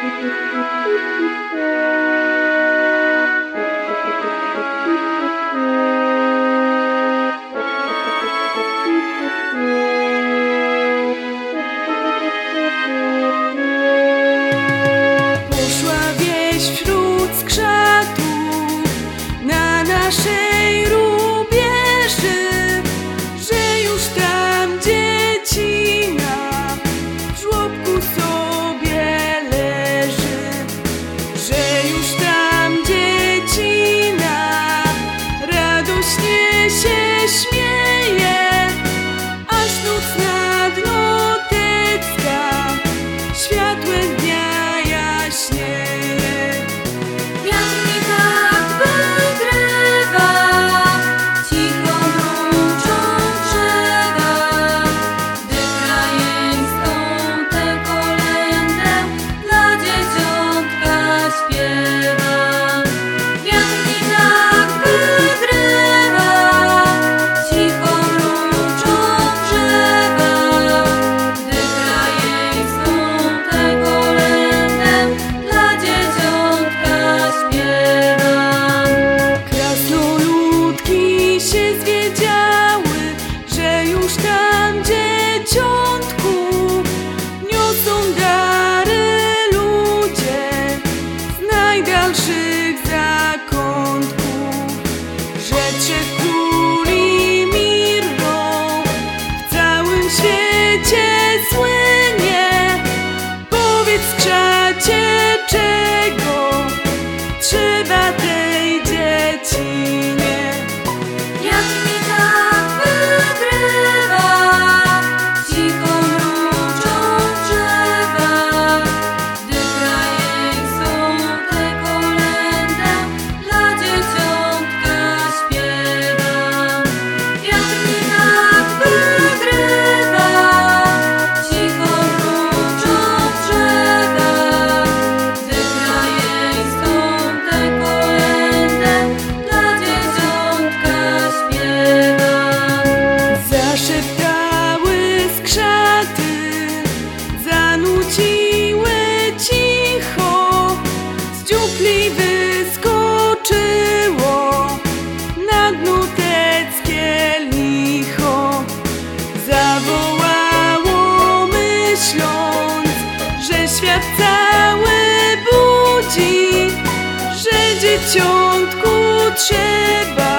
Poszła wieś wśród skrzatów na naszej rubieży, że już tam dziecina w żłobku sobie leży, że już tam dziecina radośnie się śmieje, aż noc nad Notecka światłem dnia jaśnieje. Wiatr mi tak wygrywa, cicho mruczą drzewa, gdy krajeńską tę kolędę dla dzieciątka śpiewam. Wiatr mi tak wygrywa, cicho mruczą drzewa, gdy krajeńską tę kolędę dla dzieciątka śpiewam. Krasnoludki się zwiedziały, że już tam dzieciątku niosą dary ludzie z najdalszych zakątków, że trzech króli mirrą w całym świecie słynie. Powiedz, skrzacie, czego trzeba tej dziecinie. Wiatr mi tak wygrywa, cicho mruczą drzewa, gdy krajeńską tę kolędę dla dzieciątka śpiewam. Wiatr mi tak wygrywa, cicho mruczą drzewa, gdy krajeńską tę kolędę dla dzieciątka śpiewam. Zaszeptały skrzaty, zanuciły cicho, z dziupli wyskoczyło nad noteckie licho. Zawołało, myśląc, że świat cały budzi, że dzieciątku trzeba